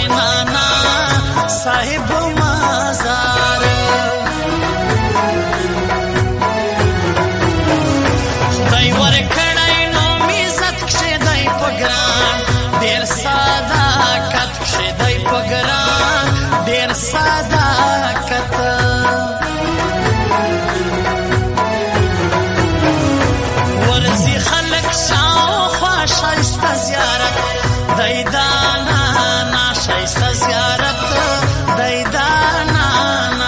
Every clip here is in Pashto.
نانا صاحب مزار خدای ورکړی نو عزت کښې دی په ګران ډېر صداقت کښې دی په ګران ډېر صداقت ورځي خلک شاوخوا ښایسته زیارت دی دا نانا ښایسته زیارت دی دا نانا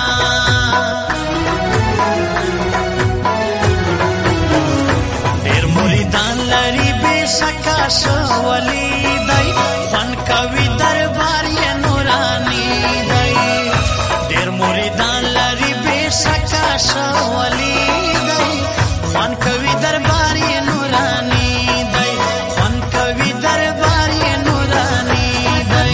ډېر مریدان لري بېشکه ښه ولي دی خوند کوي دربار یې نوراني دی ډېر مریدان لري بېشکه ښه ولي دی خوند کوي دربار یې نوراني دی خوند کوي دربار یې نوراني دی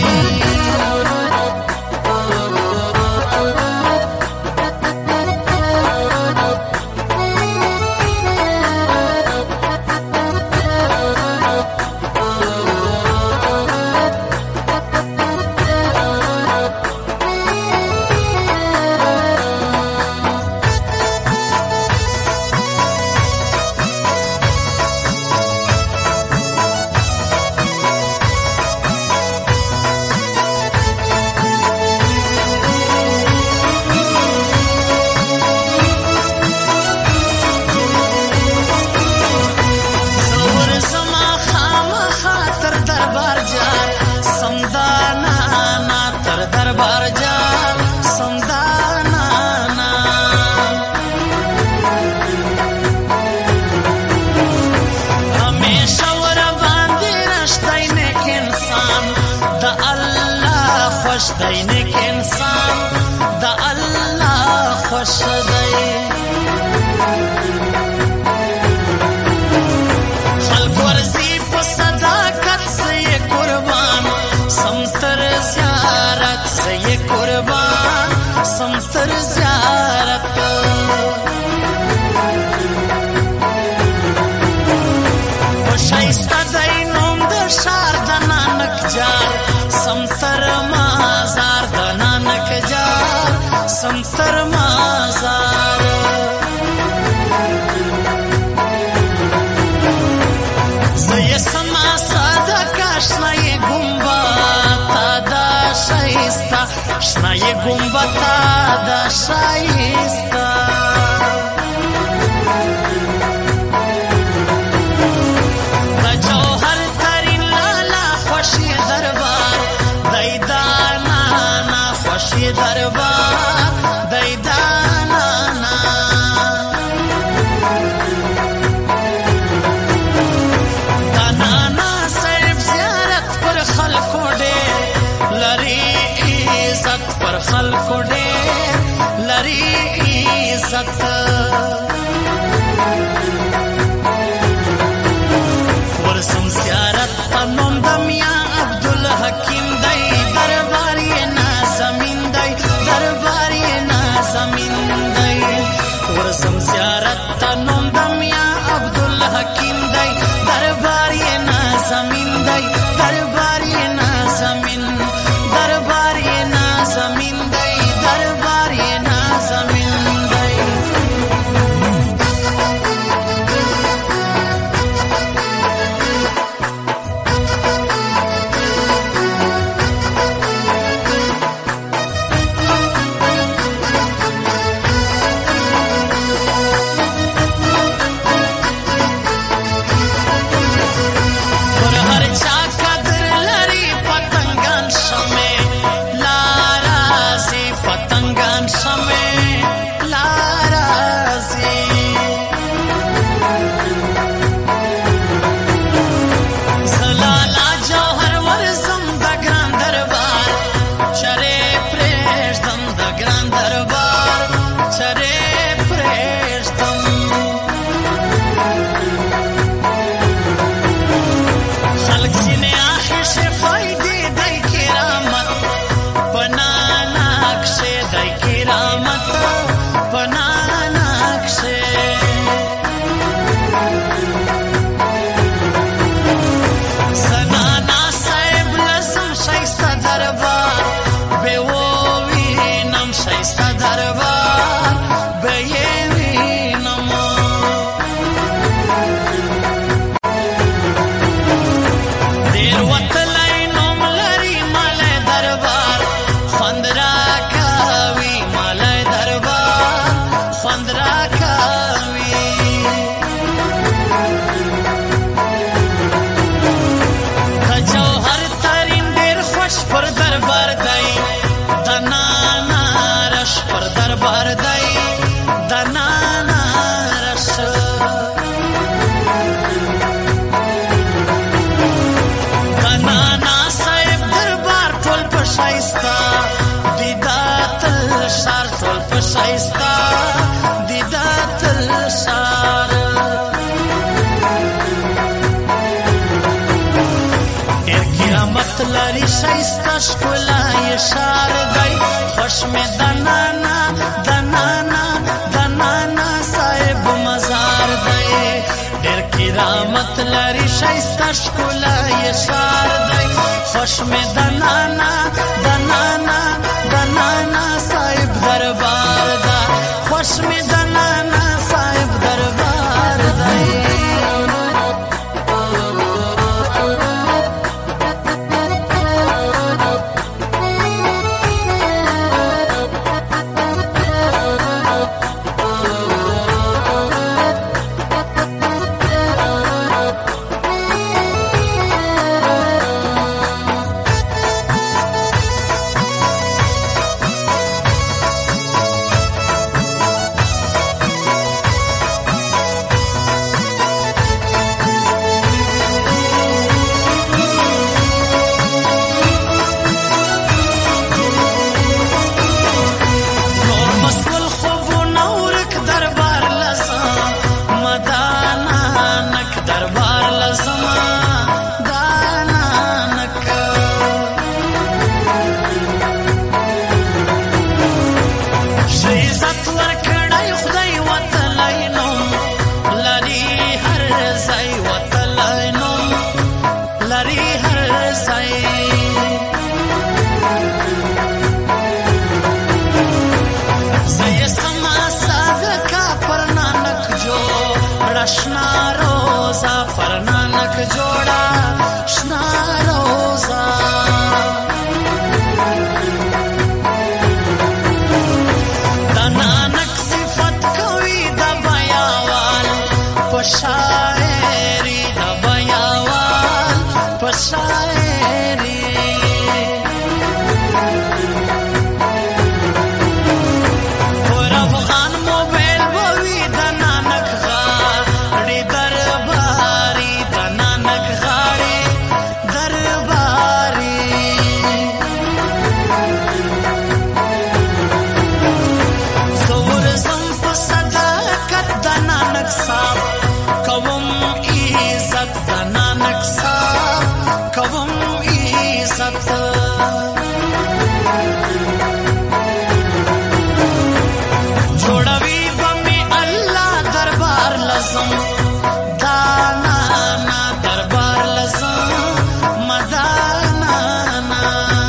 دی نیک انسان د الله خوښ دی خلق ورځي په صداقت زه یې قربان سم تر زیارت زه یې قربان سم تر زیارت په ښایسته دی نوم د ښار د نانک جار سم تر مازار د نانک جار سم تر مازار زه یې سمه صدقه شنه یې ګمبته دا ښایسته شنه یې ګمبته دا ښایسته د جوهر ترین لالا خوښ یې دربار دی دا نانا خوښ یې دربار دی دا نانا دا نانا صاحب زیارت پر خلکو ډېر لري عزت پر خلکو ډېر لري عزت ورسم زیارت په نوم د میاں عبدالحکیم دی دربار یې نازمین دی دربار یې نازمین دی ورسم زیارت په نوم د میاں عبدالحکیم دی دربار یې نازمین دی دربار یې نازمین دربار یې نازمین دی دربار یې نازمین دی شایستا دیدات الشار ټول په شایستا دیدات الشار ډېر کرامت لري شایستا ښکلی شار دی خوش مې دنانا دنانا دنانا صاحب مزار دی ډېر کرامت لري شایستا ښکلی شار دی خوش مې دنانا دنانا دنانا صاحب دربار دا خوش مې دنانا صاحب دربار دی شنا روزا پر نانک جوڑا شنا روزا دا نانک صفت کوي دا بیاوال پشاعری دا بیاوال پشاعری پر افغان موبیل بوی دا نانک جوړوي بمې الله دربار لزم دانانا دربار لزم مدانانا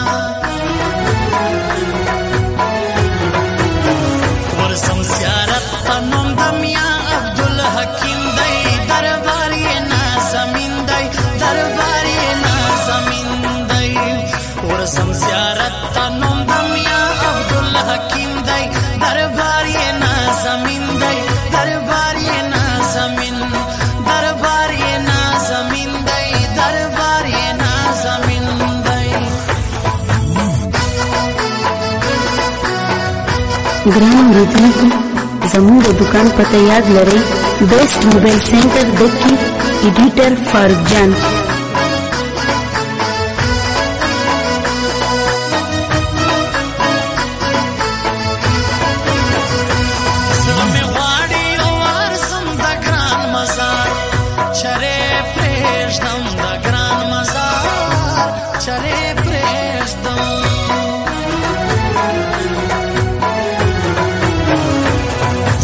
ورسم زیارت تنم دمیا عبدالحکیم دی دربار یې نازمین دی دربار یې نازمین دی ورسم زیارت تنم دمیا عبدالحکیم دی دربار یې نازمین دی دربار یې نازمین دربار یې نازمین دی دربار یې نازمین دی ګران اوریدونکو زموږ د دکان پته یاد لرئ بیسټ موبایل سینټر دکی ایډیټر فاروق جان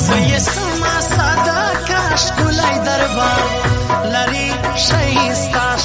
لري شایستا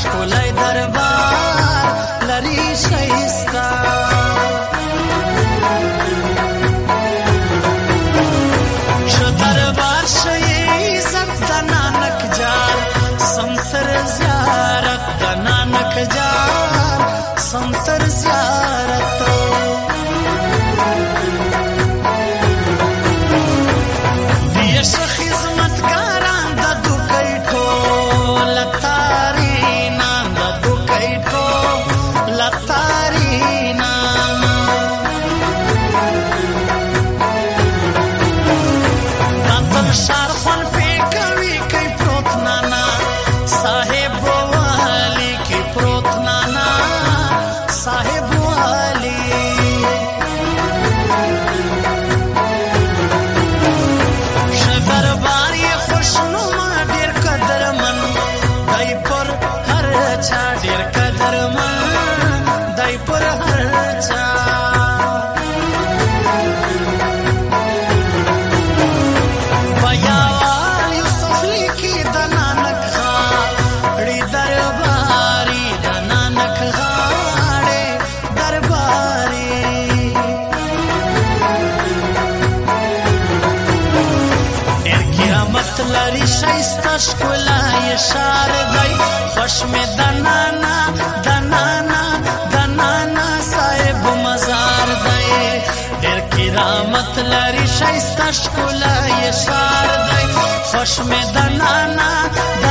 لري شایسته ښکلا شار دی خوش می دنانا دنانا دنانا صاحب مزار دی ډېر کرامت لري شایسته ښکلا شار دی خوش می دنانا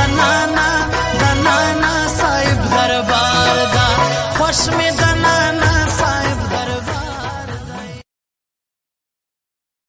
دنانا دنانا صاحب دربار دا خوش می دنانا